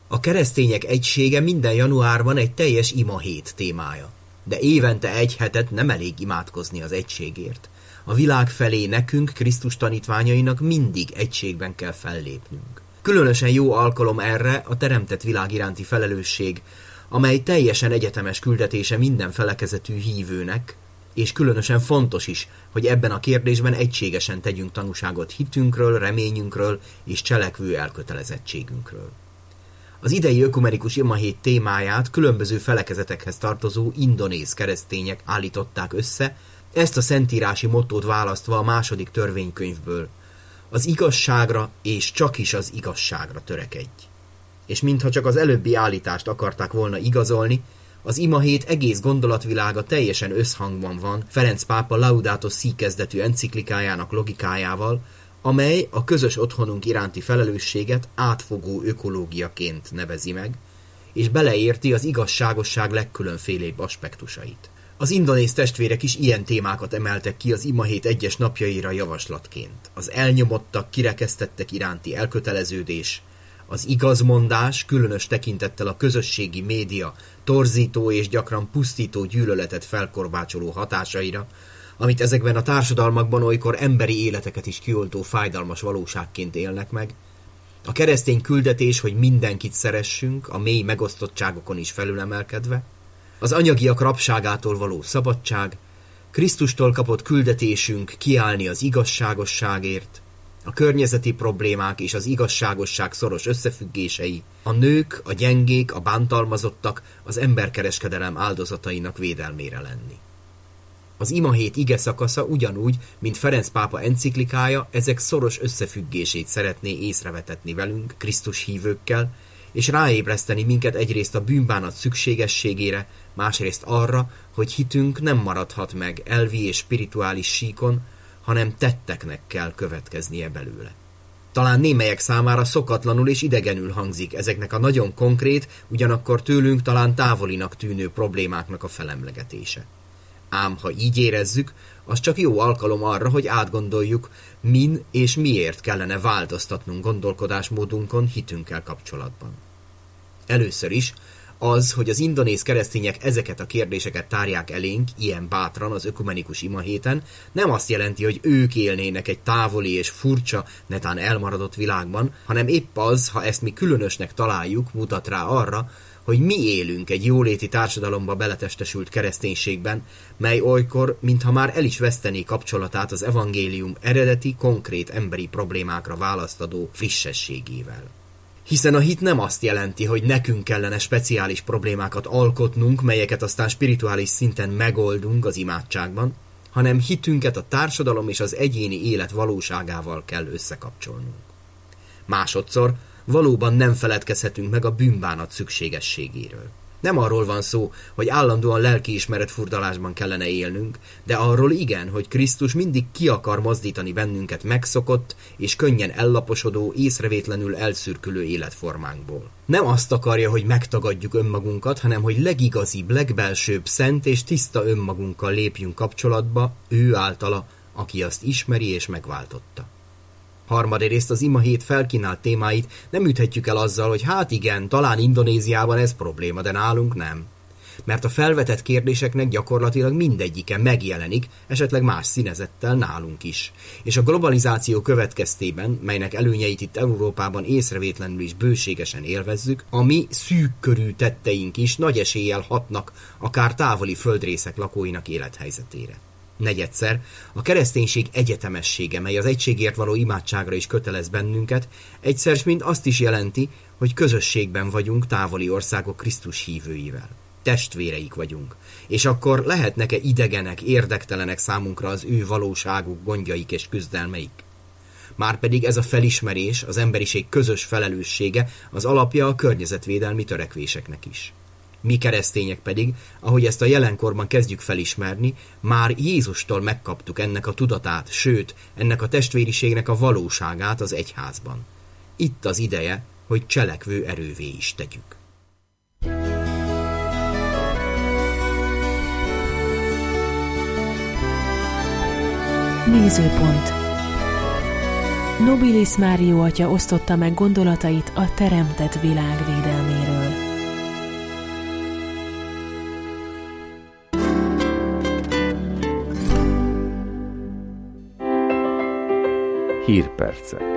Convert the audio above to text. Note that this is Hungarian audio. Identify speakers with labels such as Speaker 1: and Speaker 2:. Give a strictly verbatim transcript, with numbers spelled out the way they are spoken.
Speaker 1: A keresztények egysége minden januárban egy teljes imahét témája. De évente egy hetet nem elég imádkozni az egységért. A világ felé nekünk, Krisztus tanítványainak mindig egységben kell fellépnünk. Különösen jó alkalom erre a teremtett világ iránti felelősség, amely teljesen egyetemes küldetése minden felekezetű hívőnek, és különösen fontos is, hogy ebben a kérdésben egységesen tegyünk tanúságot hitünkről, reményünkről és cselekvő elkötelezettségünkről. Az idei ökumenikus imahét témáját különböző felekezetekhez tartozó indonéz keresztények állították össze, ezt a szentírási mottót választva a második törvénykönyvből: az igazságra és csak is az igazságra törekedj. És mintha csak az előbbi állítást akarták volna igazolni, az imahét egész gondolatvilága teljesen összhangban van Ferenc pápa Laudato Si kezdetű enciklikájának logikájával, amely a közös otthonunk iránti felelősséget átfogó ökológiaként nevezi meg, és beleérti az igazságosság legkülönfélébb aspektusait. Az indonéz testvérek is ilyen témákat emeltek ki az imahét egyes napjaira javaslatként: az elnyomottak, kirekesztettek iránti elköteleződés, az igazmondás, különös tekintettel a közösségi média torzító és gyakran pusztító gyűlöletet felkorbácsoló hatásaira, amit ezekben a társadalmakban olykor emberi életeket is kioltó fájdalmas valóságként élnek meg, a keresztény küldetés, hogy mindenkit szeressünk, a mély megosztottságokon is felülemelkedve, az anyagiak rabságától való szabadság, Krisztustól kapott küldetésünk kiállni az igazságosságért, a környezeti problémák és az igazságosság szoros összefüggései, a nők, a gyengék, a bántalmazottak, az emberkereskedelem áldozatainak védelmére lenni. Az imahét ige szakasza ugyanúgy, mint Ferenc pápa enciklikája, ezek szoros összefüggését szeretné észrevetetni velünk, Krisztus hívőkkel, és ráébreszteni minket egyrészt a bűnbánat szükségességére, másrészt arra, hogy hitünk nem maradhat meg elvi és spirituális síkon, hanem tetteknek kell következnie belőle. Talán némelyek számára szokatlanul és idegenül hangzik ezeknek a nagyon konkrét, ugyanakkor tőlünk talán távolinak tűnő problémáknak a felemlegetése. Ám ha így érezzük, az csak jó alkalom arra, hogy átgondoljuk, min és miért kellene változtatnunk gondolkodásmódunkon hitünkkel kapcsolatban. Először is az, hogy az indonéz keresztények ezeket a kérdéseket tárják elénk ilyen bátran az ökumenikus imahéten, nem azt jelenti, hogy ők élnének egy távoli és furcsa, netán elmaradott világban, hanem épp az, ha ezt mi különösnek találjuk, mutat rá arra, hogy mi élünk egy jóléti társadalomba beletestesült kereszténységben, mely olykor, mintha már el is vesztené kapcsolatát az evangélium eredeti, konkrét emberi problémákra választadó frissességével. Hiszen a hit nem azt jelenti, hogy nekünk kellene speciális problémákat alkotnunk, melyeket aztán spirituális szinten megoldunk az imádságban, hanem hitünket a társadalom és az egyéni élet valóságával kell összekapcsolnunk. Másodszor, valóban nem feledkezhetünk meg a bűnbánat szükségességéről. Nem arról van szó, hogy állandóan lelkiismeret furdalásban kellene élnünk, de arról igen, hogy Krisztus mindig ki akar mozdítani bennünket megszokott és könnyen ellaposodó, észrevétlenül elszürkülő életformánkból. Nem azt akarja, hogy megtagadjuk önmagunkat, hanem hogy legigazibb, legbelsőbb, szent és tiszta önmagunkkal lépjünk kapcsolatba ő általa, aki azt ismeri és megváltotta. Harmadrészt az imahét felkínált témáit nem üthetjük el azzal, hogy hát igen, talán Indonéziában ez probléma, de nálunk nem. Mert a felvetett kérdéseknek gyakorlatilag mindegyike megjelenik, esetleg más színezettel nálunk is. És a globalizáció következtében, melynek előnyeit itt Európában észrevétlenül is bőségesen élvezzük, a mi szűk körű tetteink is nagy eséllyel hatnak akár távoli földrészek lakóinak élethelyzetére. Negyedszer, a kereszténység egyetemessége, mely az egységért való imádságra is kötelez bennünket, egyszer mind azt is jelenti, hogy közösségben vagyunk távoli országok Krisztus hívőivel. Testvéreik vagyunk, és akkor lehetnek-e idegenek, érdektelenek számunkra az ő valóságuk, gondjaik és küzdelmeik? Márpedig ez a felismerés, az emberiség közös felelőssége az alapja a környezetvédelmi törekvéseknek is. Mi keresztények pedig, ahogy ezt a jelenkorban kezdjük felismerni, már Jézustól megkaptuk ennek a tudatát, sőt, ennek a testvériségnek a valóságát az egyházban. Itt az ideje, hogy cselekvő erővé is tegyük.
Speaker 2: Nézőpont. Nobilis Mário atya osztotta meg gondolatait a teremtett világ védelméről.
Speaker 3: Hírpercek.